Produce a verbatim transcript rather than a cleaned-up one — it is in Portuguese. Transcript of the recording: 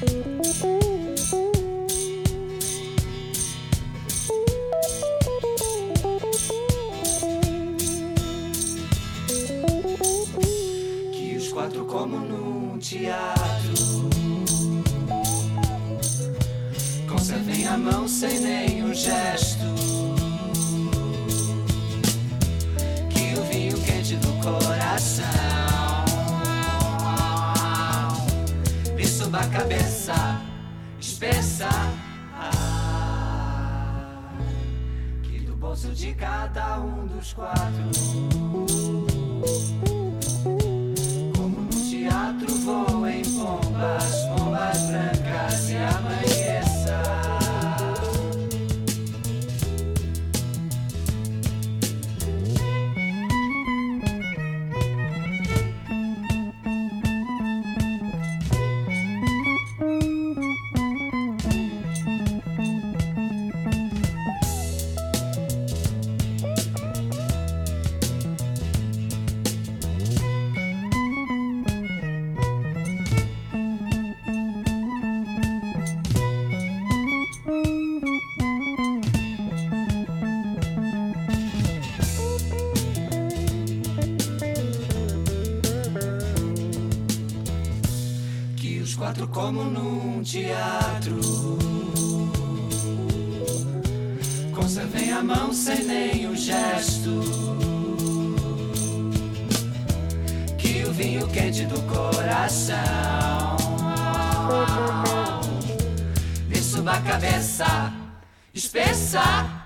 Que os quatro, como num teatro, conservem a mão sem nenhum gesto. Que o vinho quente do coração lhe suba a cabeça espessa. Que do bolso de cada um dos quatro, como no teatro, voem pombas, pombas brancas e amanheça. Os quatro, como num teatro, conservem a mão sem nenhum gesto. Que o vinho quente do coração lhe suba a cabeça espessa.